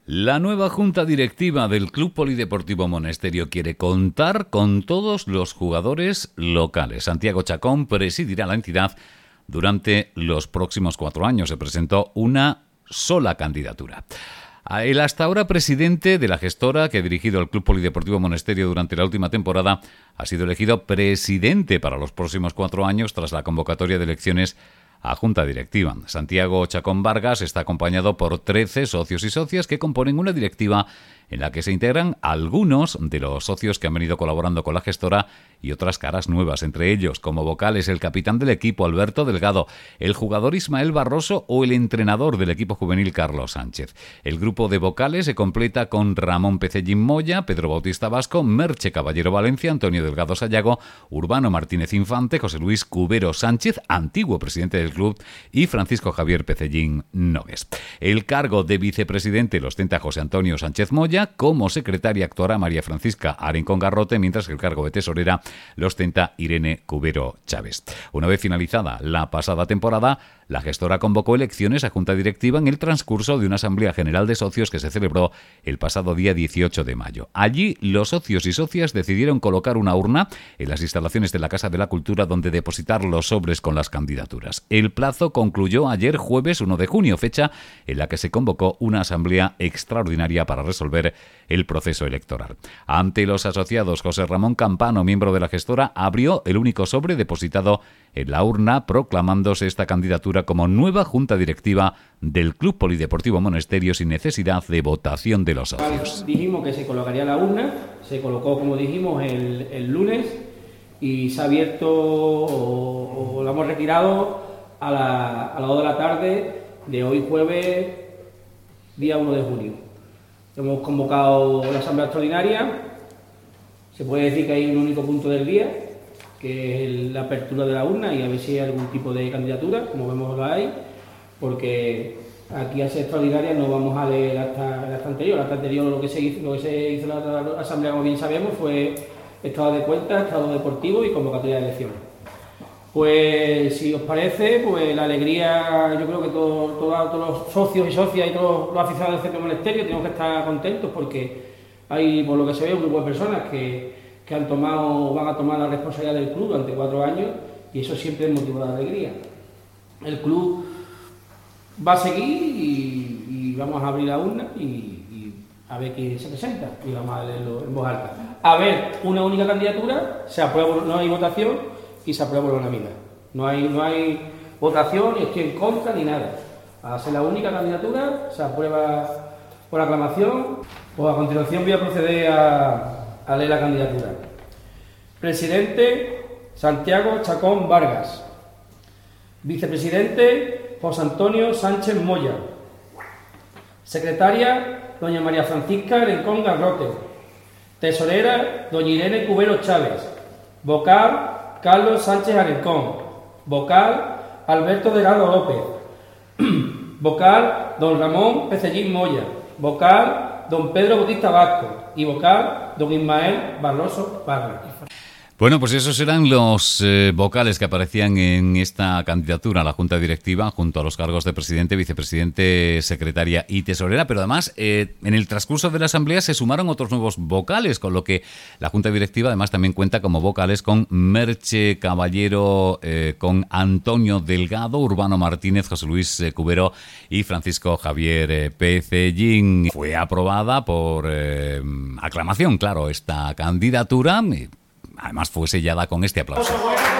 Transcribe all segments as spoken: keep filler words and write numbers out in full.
La nueva junta directiva del Club Polideportivo Monesterio quiere contar con todos los jugadores locales. Santiago Chacón presidirá la entidad durante los próximos cuatro años. Se presentó una sola candidatura. El hasta ahora presidente de la gestora que ha dirigido el Club Polideportivo Monesterio durante la última temporada ha sido elegido presidente para los próximos cuatro años tras la convocatoria de elecciones a Junta Directiva. Santiago Chacón Vargas está acompañado por trece socios y socias que componen una directiva en la que se integran algunos de los socios que han venido colaborando con la gestora y otras caras nuevas, entre ellos como vocales el capitán del equipo Alberto Delgado, el jugador Ismael Barroso o el entrenador del equipo juvenil Carlos Sánchez. El grupo de vocales se completa con Ramón Pecellín Moya, Pedro Bautista Vasco, Merche Caballero Valencia, Antonio Delgado Sayago, Urbano Martínez Infante, José Luis Cubero Sánchez, antiguo presidente del club, y Francisco Javier Pecellín Nogues. El cargo de vicepresidente lo ostenta José Antonio Sánchez Moya. Como secretaria actuará María Francisca Arencón Garrote, mientras que el cargo de tesorera lo ostenta Irene Cubero Chávez. Una vez finalizada la pasada temporada, la gestora convocó elecciones a Junta Directiva en el transcurso de una Asamblea General de Socios que se celebró el pasado día dieciocho de mayo. Allí, los socios y socias decidieron colocar una urna en las instalaciones de la Casa de la Cultura donde depositar los sobres con las candidaturas. El plazo concluyó ayer jueves uno de junio, fecha en la que se convocó una asamblea extraordinaria para resolver el proceso electoral. Ante los asociados, José Ramón Campano, miembro de la gestora, abrió el único sobre depositado en la urna, proclamándose esta candidatura como nueva Junta Directiva del Club Polideportivo Monesterio sin necesidad de votación de los socios. Dijimos que se colocaría la urna, se colocó, como dijimos, el, el lunes y se ha abierto o, o la hemos retirado a, la, a las dos de la tarde de hoy jueves, día uno de junio. Hemos convocado la asamblea extraordinaria. Se puede decir que hay un único punto del día, que es la apertura de la urna y a ver si hay algún tipo de candidatura, como vemos la hay, porque aquí a ser extraordinaria no vamos a leer hasta el acta anterior. El acta anterior lo que se hizo, lo que se hizo en la, la asamblea, como bien sabemos, fue estado de cuenta, estado deportivo y convocatoria de elecciones. Pues si os parece, pues la alegría, yo creo que todo, todo, todos los socios y socias y todos los aficionados del Centro Monesterio tenemos que estar contentos porque hay, por lo que se ve, un grupo de personas que, que han tomado, van a tomar la responsabilidad del club durante cuatro años y eso siempre es motivo de alegría. El club va a seguir y, y vamos a abrir la urna y, y a ver quién se presenta y vamos a leerlo en voz alta. A ver, una única candidatura, se aprueba, no hay votación y se aprueba por unanimidad. No hay, no hay votación, ni estoy en contra, ni nada. A ser la única candidatura, se aprueba por aclamación. Pues a continuación voy a proceder a, a leer la candidatura. Presidente, Santiago Chacón Vargas. Vicepresidente, José Antonio Sánchez Moya. Secretaria, doña María Francisca Arencón Garrote. Tesorera, doña Irene Cubero Chávez. Vocal, Carlos Sánchez Arencón. Vocal, Alberto Delgado López. Vocal, don Ramón Pecellín Moya. Vocal, don Pedro Bautista Vasco. Y vocal, don Ismael Barroso Vargas. Bueno, pues esos eran los eh, vocales que aparecían en esta candidatura a la Junta Directiva junto a los cargos de presidente, vicepresidente, secretaria y tesorera, pero además eh, en el transcurso de la asamblea se sumaron otros nuevos vocales, con lo que la Junta Directiva además también cuenta como vocales con Merche Caballero, eh, con Antonio Delgado, Urbano Martínez, José Luis eh, Cubero y Francisco Javier eh, Pecellín. Fue aprobada por eh, aclamación, claro, esta candidatura. Y además fue sellada con este aplauso.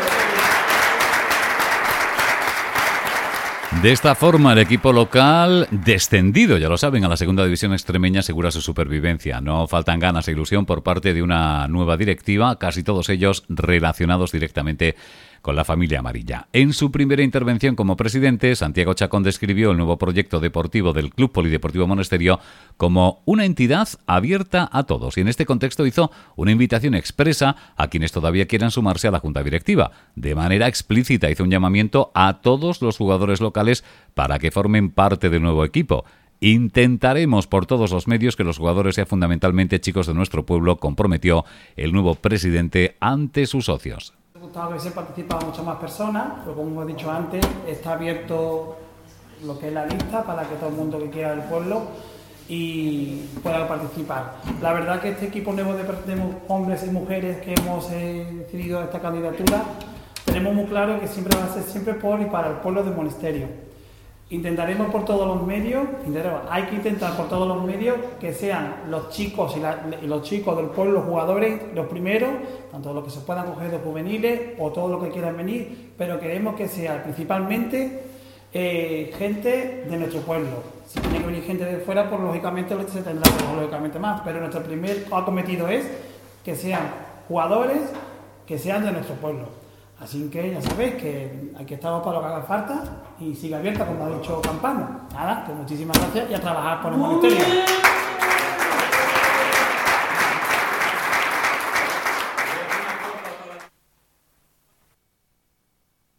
De esta forma, el equipo local, descendido, ya lo saben, a la segunda división extremeña, asegura su supervivencia. No faltan ganas e ilusión por parte de una nueva directiva, casi todos ellos relacionados directamente con la familia amarilla. En su primera intervención como presidente, Santiago Chacón describió el nuevo proyecto deportivo del Club Polideportivo Monesterio como una entidad abierta a todos y en este contexto hizo una invitación expresa a quienes todavía quieran sumarse a la Junta Directiva. De manera explícita hizo un llamamiento a todos los jugadores locales para que formen parte del nuevo equipo. Intentaremos por todos los medios que los jugadores sean fundamentalmente chicos de nuestro pueblo, comprometió el nuevo presidente ante sus socios. Me gustaba que hubiese participado muchas más personas, pero como hemos dicho antes, está abierto lo que es la lista para que todo el mundo que quiera del pueblo y puedan participar. La verdad que este equipo nuevo de, de hombres y mujeres que hemos eh, decidido esta candidatura, tenemos muy claro que siempre va a ser siempre por y para el pueblo del Monesterio. Intentaremos por todos los medios, hay que intentar por todos los medios que sean los chicos y, la, y los chicos del pueblo, los jugadores, los primeros, tanto los que se puedan coger de juveniles o todos los que quieran venir, pero queremos que sea principalmente eh, gente de nuestro pueblo. Si tiene que venir gente de fuera, pues lógicamente se tendrá lógicamente más, pero nuestro primer acometido es que sean jugadores que sean de nuestro pueblo. Así que ya sabéis que aquí estamos para lo que haga falta y sigue abierta, como ha dicho Campano. Nada, que muchísimas gracias y a trabajar por el Monesterio.